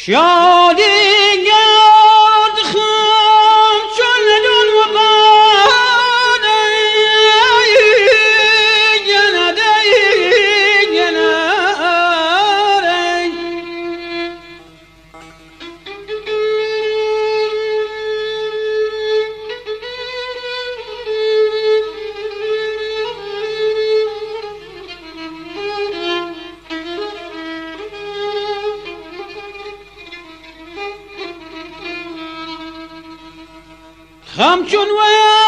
شادی گرد خم چون دون و قاده گنده گناره همچون و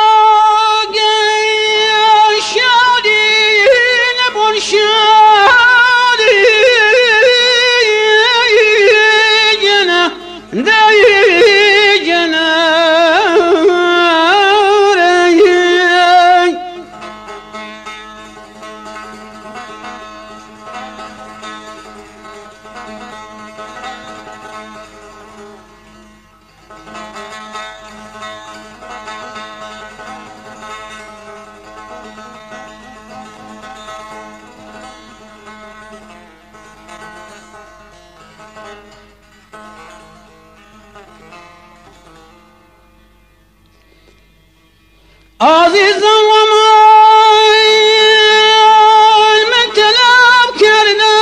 شادی نبون شادی گنه دی گنه عزیزم و من طلب کرده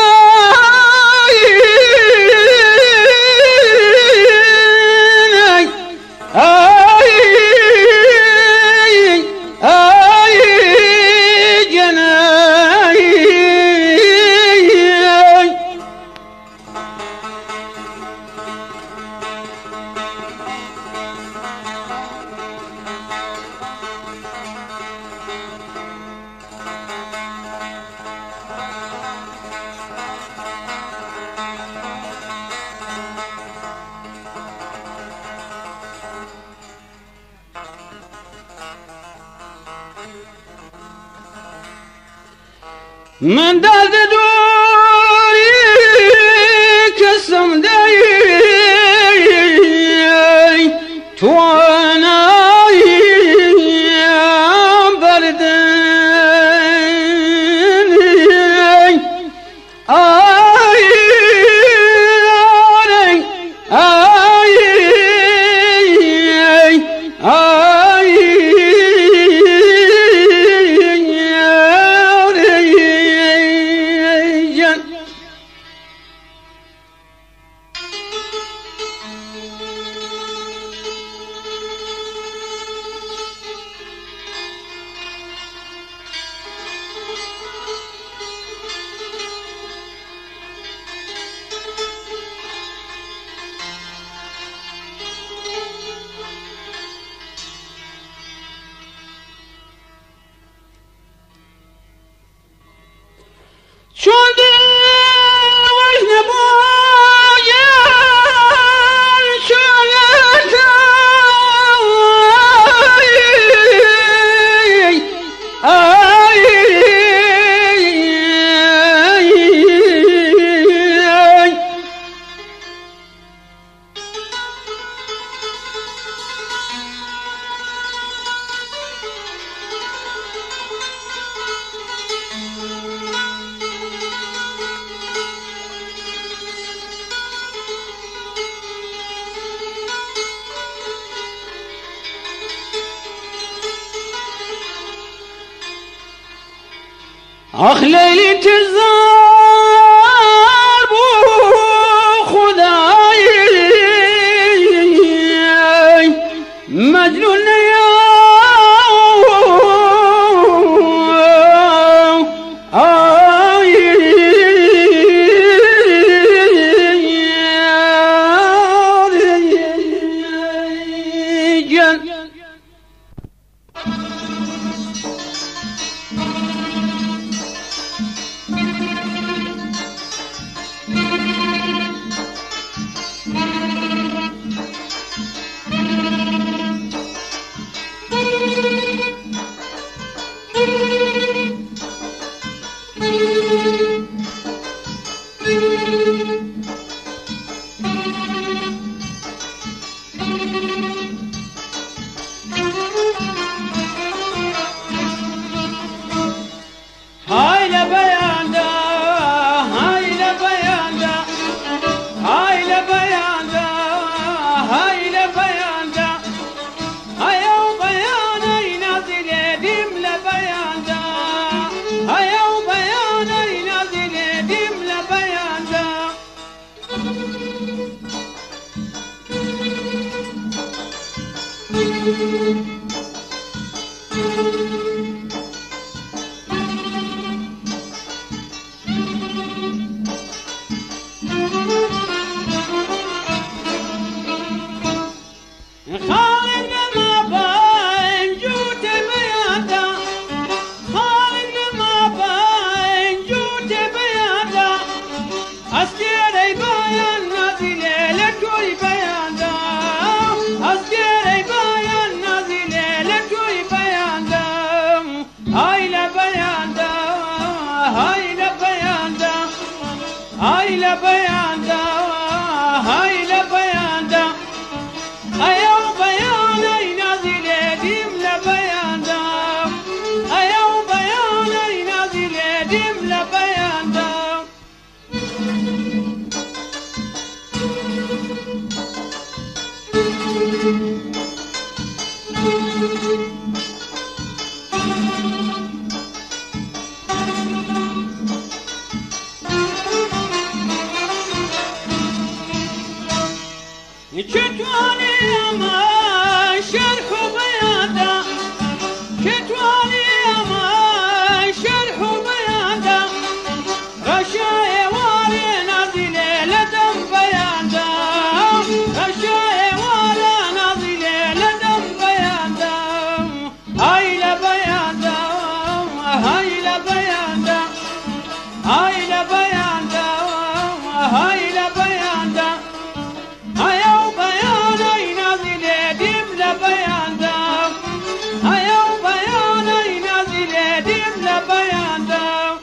من درد دوری کسم دی تو نایم بردن آی آی آی چون دلش نباید شاید آخ لیلی تزار بو خدای مجنون یا هايلا بياندا هايلا بياندا ايو بيانا ينازل ديم لا بياندا ايو بيانا ينازل ديم لا بياندا كتواني ما شرح بيادا كتواني ما شرح بيادا رشاي واري نازل لدم بيادا رشاي واري نازل لدم بيادا هايلا بيادا هايلا بيادا هايلا بيادا هايلا بيادا هيو بيانا ينازل ديم لا بيانا هيو بيانا ينازل ديم لا بيانا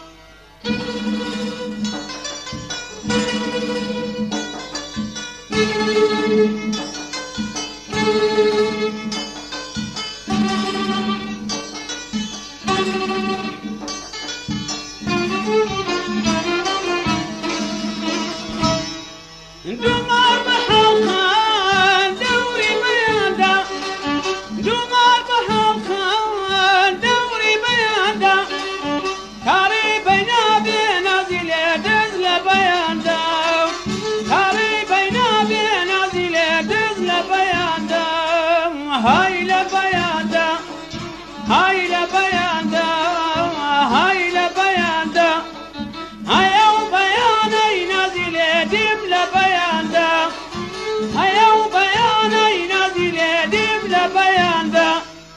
دمار بحال دوري بيادا دمار بحال دوري بيادا كاري بينا بنازل دزل بيادا كاري بينا بنازل دزل بيادا هايلا بيادا هايلا بيادا هايلا بيادا هيو بيانا ينازل ديم لا بيادا هيو بيانا ينازل ديم لا بيادا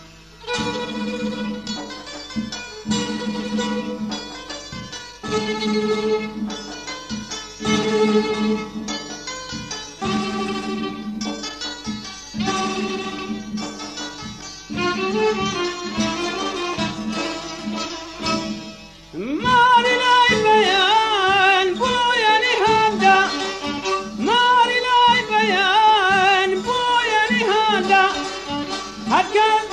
ماري لاي بيان بويا نهادا ماري لاي بيان بويا نهادا هكذا